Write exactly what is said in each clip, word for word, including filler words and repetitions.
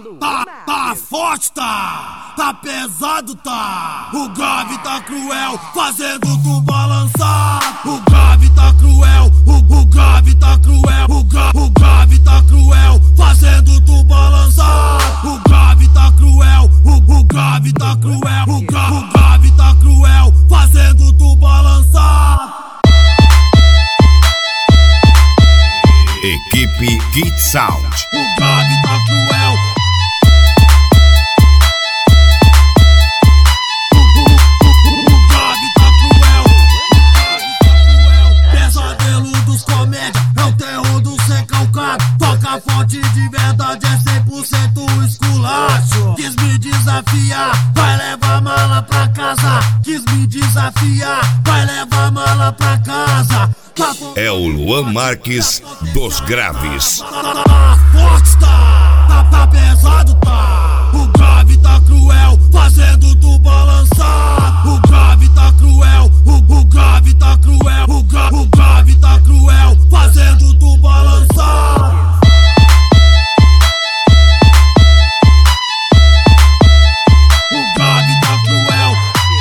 tá, tá forte, tá, tá pesado, tá. O grave tá cruel, fazendo tu balançar. O grave tá cruel, o, o grave tá cruel, o, gra, o grave tá cruel, fazendo tu balançar. O grave tá cruel, o, o grave tá cruel, o, gra, o grave tá cruel, fazendo tu balançar. Equipe Kid Sound. O grave tá cruel. O, o, o, o grave tá cruel. O grave tá cruel. Pesadelo dos comédia, é o terror do ser calcado. Toca forte de verdade, é cem por cento esculacho. Quis me desafiar, vai levar mala pra casa. Quis me desafiar, vai levar mala pra casa. É o Luan Marques dos Graves. Tá forte, tá, tá, tá pesado, tá. O grave tá cruel, fazendo tu balançar. O grave tá cruel, o, o grave tá cruel, o, gra, o grave tá cruel, fazendo tu balançar. O grave tá cruel.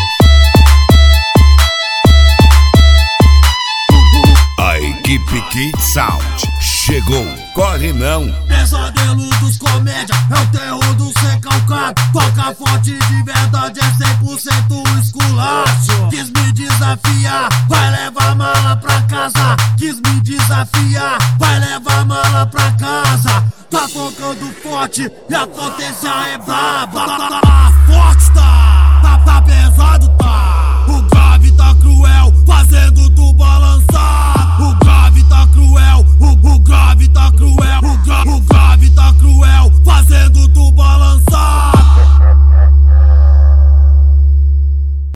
A equipe Kid Sound chegou, corre não. Pesadelo dos comédia, é o terror do ser calcado. Toca forte de verdade, é cem por cento esculacho. Quis me desafiar, vai levar mala pra casa. Quis me desafiar, vai levar mala pra casa. Tá tocando forte e a potência é braba. Tá forte.